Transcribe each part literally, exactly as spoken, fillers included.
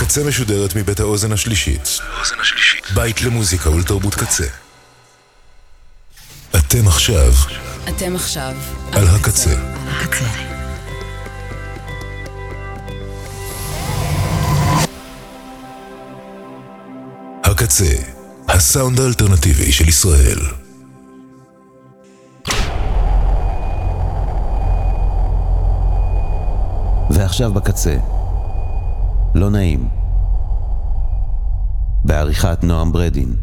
הקצה משודרת מבית האוזן השלישית. בית למוזיקה ולתרבות קצה. אתם עכשיו. אתם עכשיו. על הקצה. הקצה. הקצה, הסאונד האלטרנטיבי של ישראל. ועכשיו בקצה. לא נעים. בעריכת נועם ברדין.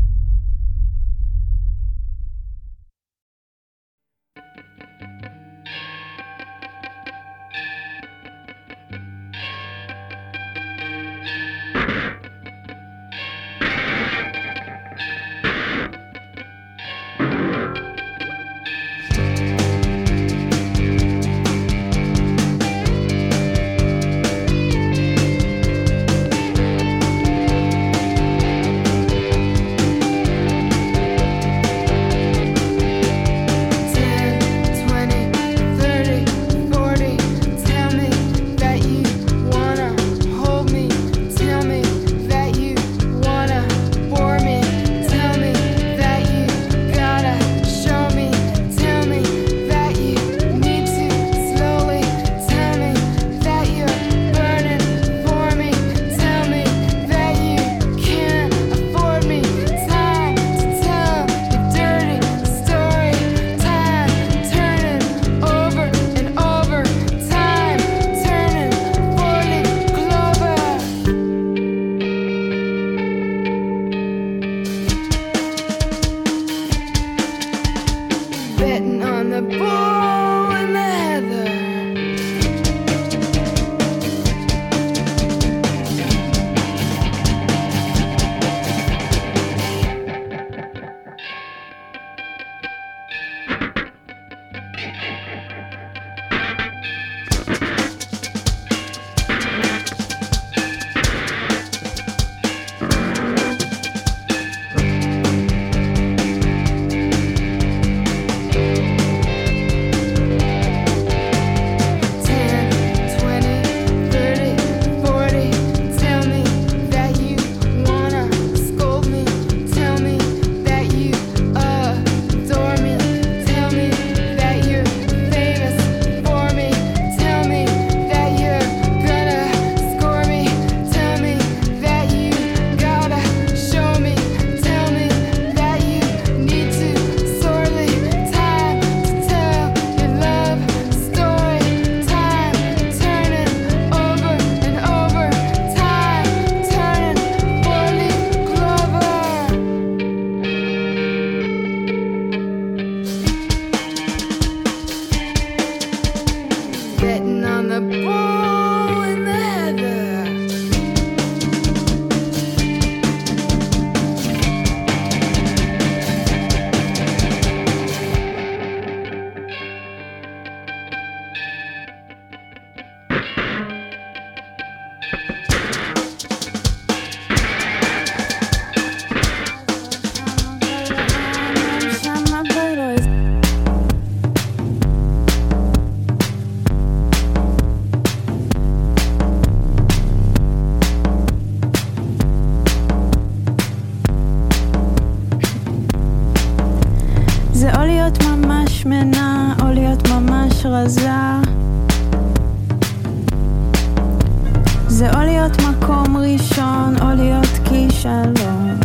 זה או להיות מקום ראשון או להיות כישלון.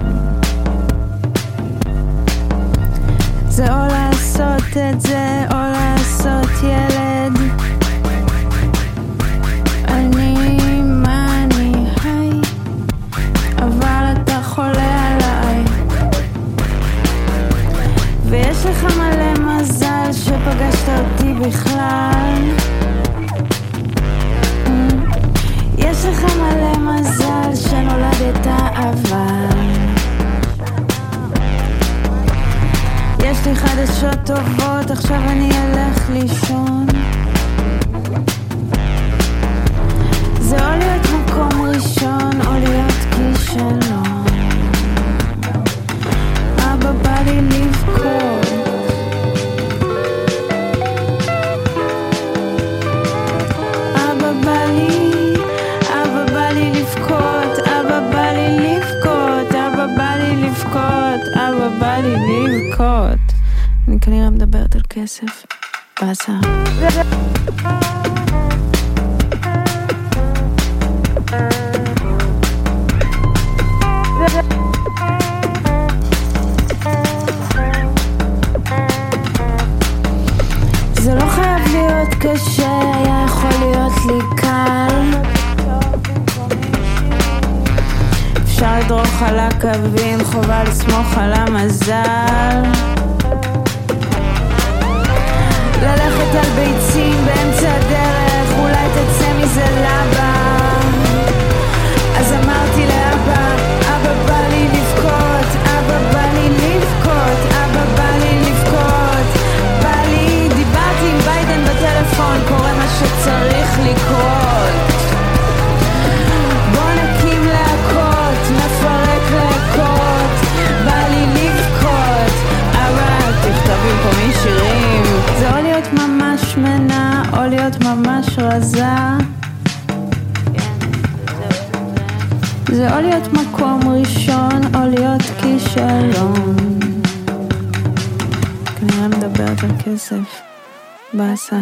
זה או לעשות את זה או לעשות ילד. אני מה אני היי, אבל אתה חולה עליי. ויש לך מלא מזל שפגשת אותי בכלל. יש לך מלא מזל שנולדת אבל יש לי חדשות טובות, עכשיו אני אלך לישון. זה או להיות מקום ראשון או להיות כישלון. אבא בא לי לבכות, אבא בא לי, אבא בא לי לבכות. כנראה מדברת על כסף. באסה. זה לא חייב להיות קשה, היה יכול להיות לי קל. אפשר לדרוך על הקווים, חובה לסמוך על המזל. ללכת על ביצים באמצע הדרך, אולי תצא מזה לבה. אז אמרתי לאבא, אבא בא לי לבכות, אבא בא לי לבכות, אבא בא לי לבכות, בא לי. דיברתי עם ביידן בטלפון, קורה מה שצריך לקרות. בוא נקים להקות, נפרק להקות, בא לי לבכות, אבא תכתב במקומי שירים. זה או להיות ממש מנה, או להיות ממש רזה. זה או להיות מקום ראשון, או להיות כישלון. כנראה מדברת על כסף. באסה.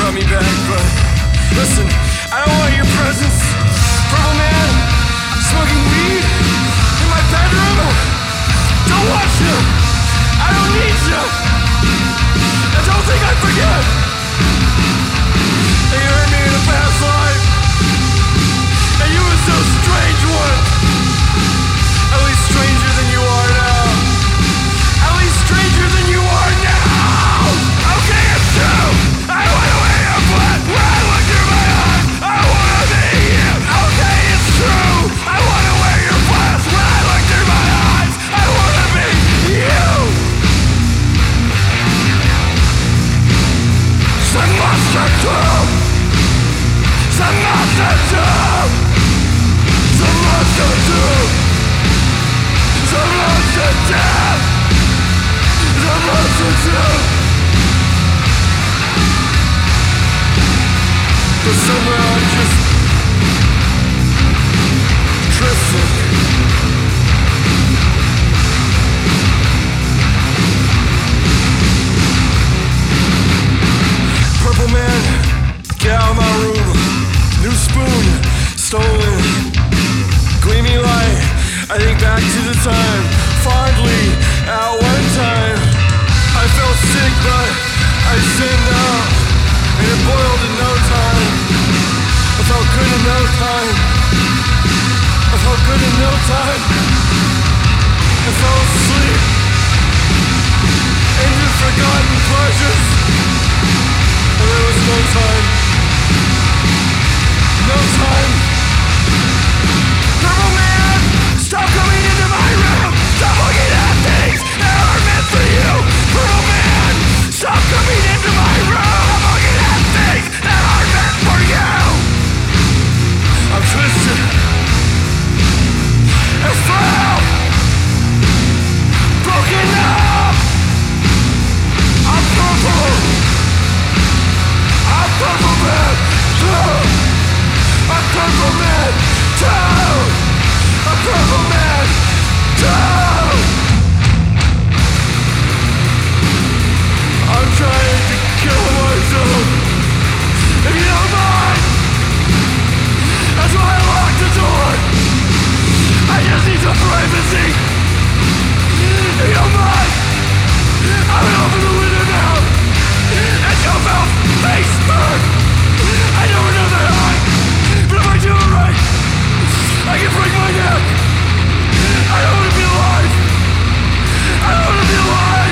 got me back, but listen, I don't want your presence. Purple man, smoking weed in my bedroom. Don't want you. I don't need you. I don't think I forget. And you hurt me in a past life, and you were so strange one. At least stranger than you are now. At least stranger than you are now. Okay, it's true. I wanna wear your blood. When I look through my eyes, I wanna be you. Okay, it's true. I wanna wear your blood. When I look through my eyes, I wanna be you. Some monster too. Some monster too. Some monster too. Some monster too. Some monster too. But somehow I'm just drifting. Purple man, get out of my room. New spoon, stolen. Gleamy light, I think back to the time. Fondly, at one time I felt sick but I sinned out, and it boiled in no time. I felt good in no time. I felt good in no time. I fell asleep into forgotten pleasures, and there was no time. No time. Purple man, stop coming into my room. Stop looking at things that aren't meant for you. Purple man, stop coming into my room. I'm looking at things that aren't meant for you. I'm twisted and frail, broken up. I'm purple. I'm purple man too. I'm purple man too. I'm purple man too. I'm trying to kill myself, if you don't mind. That's why I locked the door. I just need some privacy, if you don't mind. I'm gonna open the window now and jump out face first. I never know that high, but if I do it right, I can break my neck. I don't wanna be alive. I don't wanna be alive.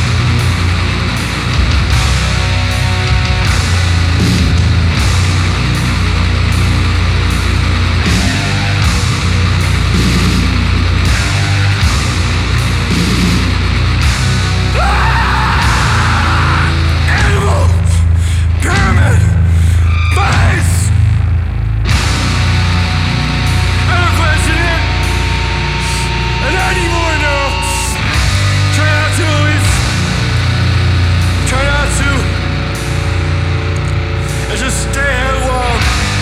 Animal! Pyramid! Base! I don't question it! And not anymore, no! Try not to, at least. Try not to. And just stay headlong.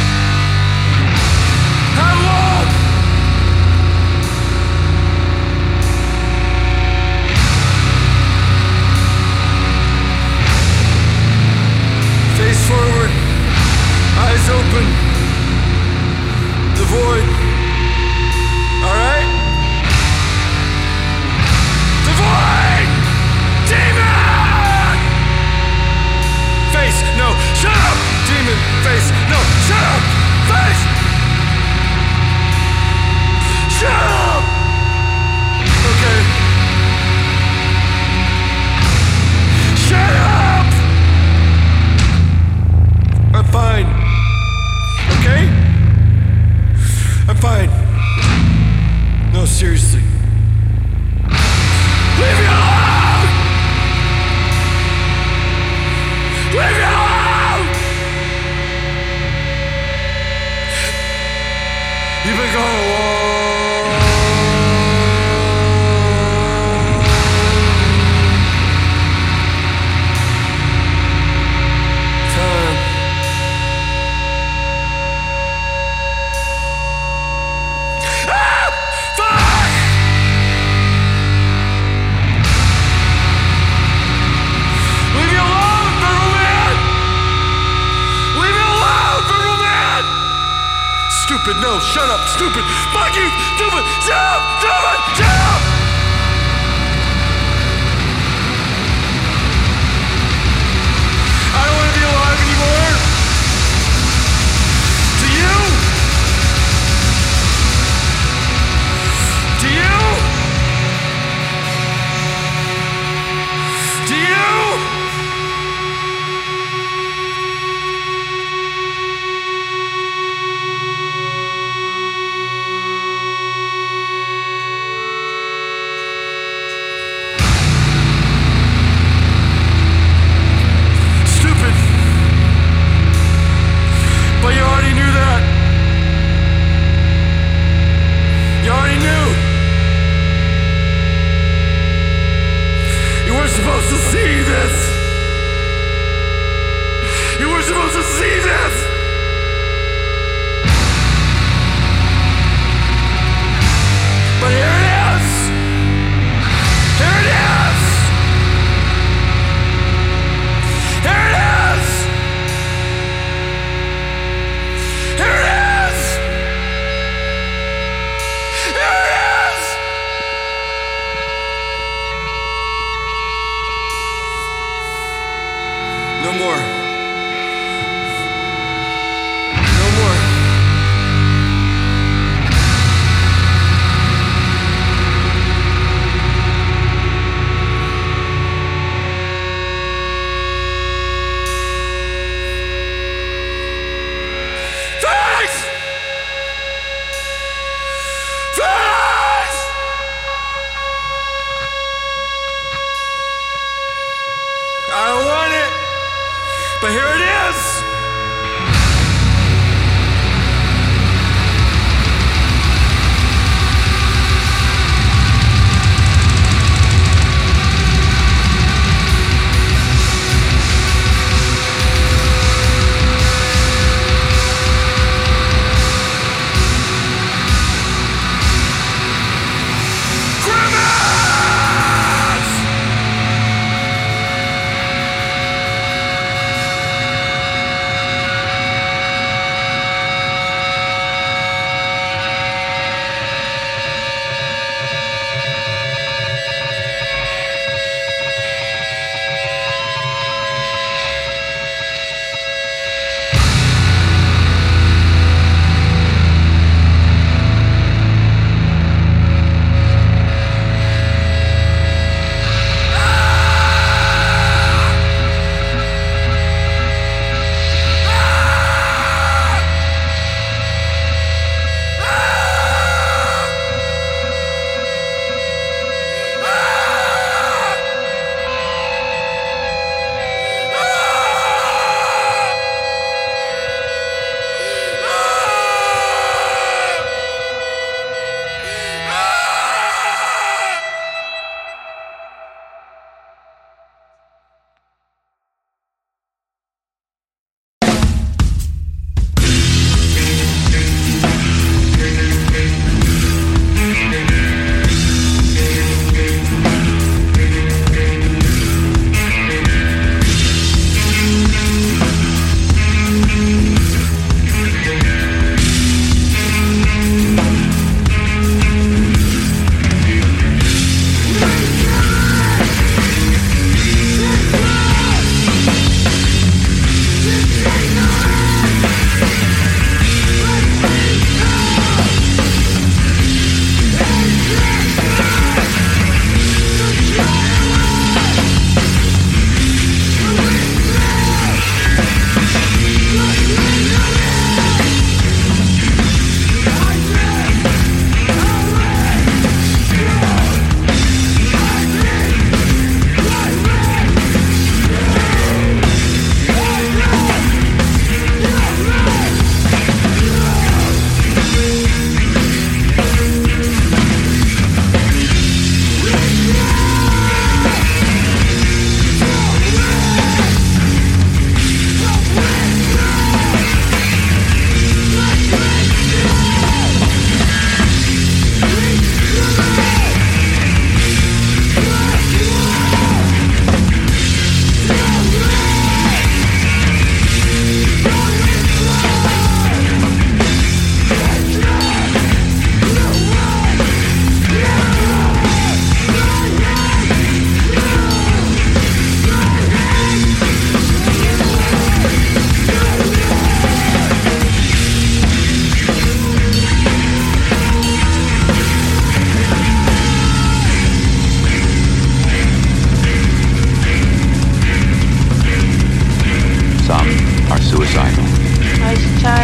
Headlong! Face forward, eyes open, the void. Alright? The void! Demon! Face, no, shut up! Demon, face, no, shut up! Face! Shut up! Okay. Shut up! I'm fine. Okay? I'm fine. No, seriously. Leave me alone! Leave me alone! shut up, stupid. Fuck you, stupid. Shut up, stupid. Shut up. I don't want to be alive anymore. Do you? Do you? Do you? But you already knew that. You already knew. You weren't supposed to see this. You weren't supposed to see this. But here it is. Here it is. Here it is. Here it is! Here it is! No more. No more. Felix! Felix! I don't want it, but here it is. Grimace!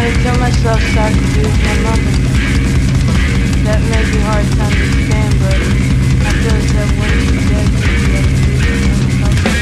to kill myself so I could be with my mother. That may be hard to understand, but I feel as if when she's dead, she'll be able to be with my mother.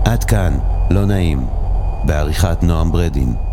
עד כאן, לא נעים, בעריכת נועם ברדין.